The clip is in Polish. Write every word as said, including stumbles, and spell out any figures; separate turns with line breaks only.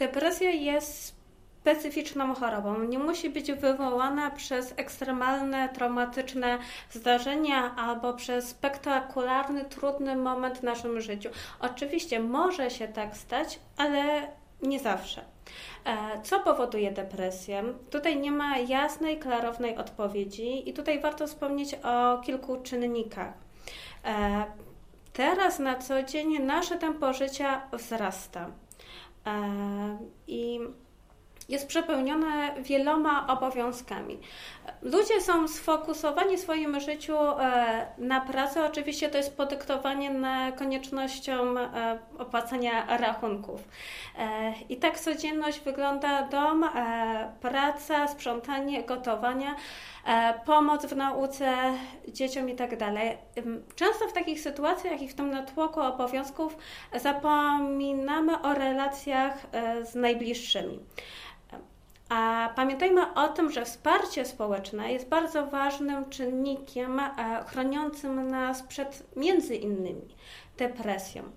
Depresja jest specyficzną chorobą. Nie musi być wywołana przez ekstremalne, traumatyczne zdarzenia albo przez spektakularny, trudny moment w naszym życiu. Oczywiście może się tak stać, ale nie zawsze. Co powoduje depresję? Tutaj nie ma jasnej, klarownej odpowiedzi i tutaj warto wspomnieć o kilku czynnikach. Teraz na co dzień nasze tempo życia wzrasta i jest przepełnione wieloma obowiązkami. Ludzie są sfokusowani w swoim życiu na pracę. Oczywiście to jest podyktowanie koniecznością opłacania rachunków. I tak codzienność wygląda: dom, praca, sprzątanie, gotowanie, pomoc w nauce dzieciom i tak dalej. Często w takich sytuacjach i w tym natłoku obowiązków zapominamy o relacjach z najbliższymi. A pamiętajmy o tym, że wsparcie społeczne jest bardzo ważnym czynnikiem chroniącym nas przed między innymi depresją.